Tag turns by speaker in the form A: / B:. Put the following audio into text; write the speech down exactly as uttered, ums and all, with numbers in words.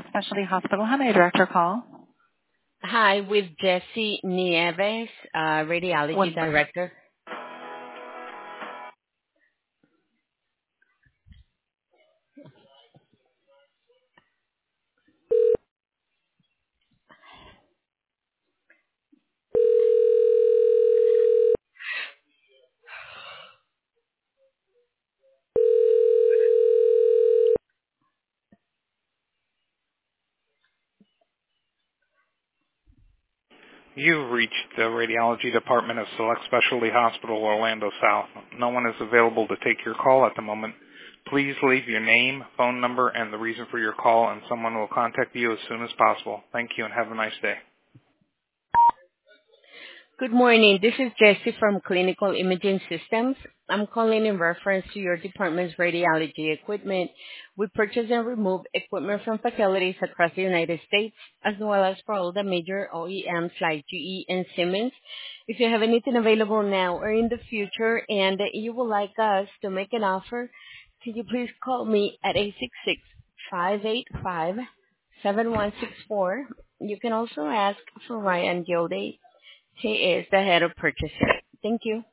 A: Specialty Hospital. How may I direct your call?
B: Hi, with Jesse Nieves, uh, radiology
A: One moment.
B: director.
C: You've reached the radiology department of Select Specialty Hospital, Orlando South. No one is available to take your call at the moment. Please leave your name, phone number, and the reason for your call, and someone will contact you as soon as possible. Thank you and have a nice day.
B: Good morning. This is Jesse from Clinical Imaging Systems. I'm calling in reference to your department's radiology equipment. We purchase and remove equipment from facilities across the United States, as well as for all the major O E Ms like G E and Siemens. If you have anything available now or in the future and you would like us to make an offer, can you please call me at eight six six, five eight five, seven one six four. You can also ask for Ryan Gilday. He is the head of purchasing. Thank you.